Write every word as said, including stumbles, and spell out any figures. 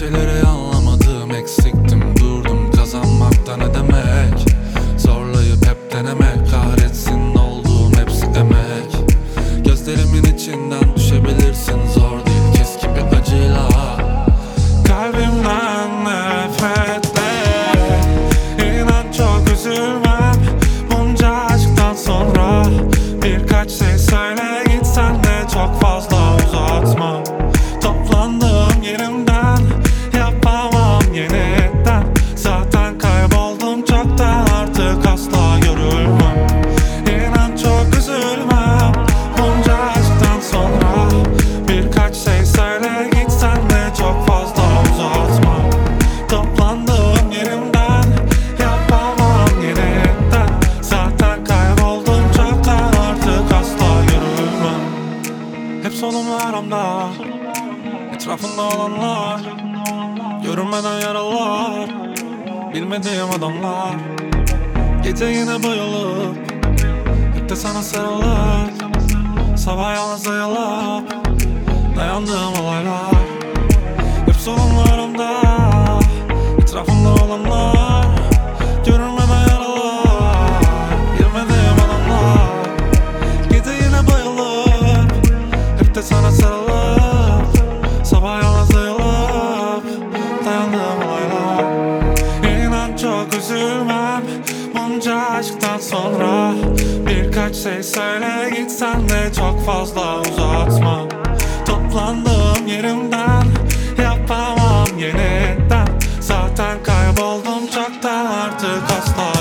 şeyleri anlamadım, eksiktim, durdum. Kazanmakta ne demek? Zorlayıp hep denemek, kahretsin olduğum hepsi emek. Gözlerimin içinden düşebilirsin, zor değil, keskin bir acıyla. Kalbimden nefretle, inan çok üzülmem bunca aşktan sonra. Birkaç şey söyle gitsen de çok fazla uzatma. Toplandığım yerimden yapamam yeniden. Zaten kayboldum çoktan, artık asla görülmem. İnan çok üzülmem bunca aşktan sonra. Birkaç şey söyle gitsen de çok fazla uzatma. Toplandığım yerimden yapamam yeniden. Zaten kayboldum çoktan, artık asla görülmem. Hep solumlarımda, etrafında olanlar, görünmeden yaralar, bilmediğim adamlar. Gece yine bayılıp, hep de sana sarılıp, sabah yalnız ayılıp dayandığım olaylar. Hep solumlarımda, etrafında olanlar, görünmeden yaralar, bilmediğim adamlar. Gece yine bayılıp, hep de sana sarılıp, sabah yalnız ayılıp dayandığım olaylar. İnan çok üzülmem bunca aşktan sonra. Birkaç şey söyle gitsen de çok fazla uzatma. Toplandığım yerimden yapamam yeniden. Zaten kayboldum çoktan, artık asla